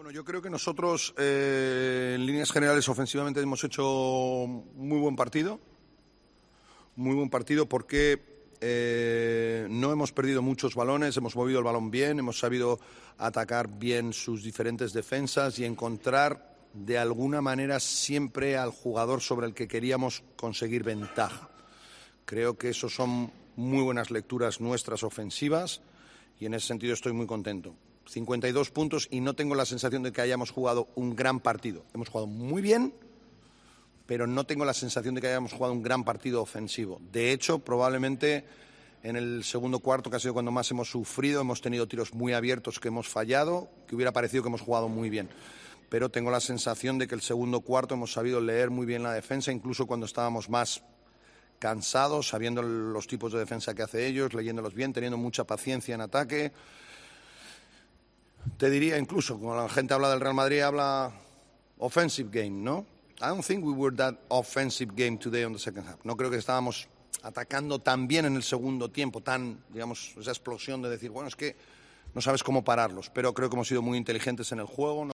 Bueno, yo creo que nosotros, en líneas generales, ofensivamente hemos hecho muy buen partido. Muy buen partido porque no hemos perdido muchos balones, hemos movido el balón bien, hemos sabido atacar bien sus diferentes defensas y encontrar de alguna manera siempre al jugador sobre el que queríamos conseguir ventaja. Creo que eso son muy buenas lecturas nuestras ofensivas y en ese sentido estoy muy contento. 52 puntos y no tengo la sensación de que hayamos jugado un gran partido. Hemos jugado muy bien, pero no tengo la sensación de que hayamos jugado un gran partido ofensivo. De hecho, probablemente en el segundo cuarto, que ha sido cuando más hemos sufrido, hemos tenido tiros muy abiertos que hemos fallado, que hubiera parecido que hemos jugado muy bien. Pero tengo la sensación de que el segundo cuarto hemos sabido leer muy bien la defensa, incluso cuando estábamos más cansados, sabiendo los tipos de defensa que hace ellos, leyéndolos bien, teniendo mucha paciencia en ataque. Te diría incluso, cuando la gente habla del Real Madrid, habla offensive game, ¿no? I don't think we were that offensive game today on the second half. No creo que estábamos atacando tan bien en el segundo tiempo, digamos, esa explosión de decir, bueno, es que no sabes cómo pararlos, pero creo que hemos sido muy inteligentes en el juego.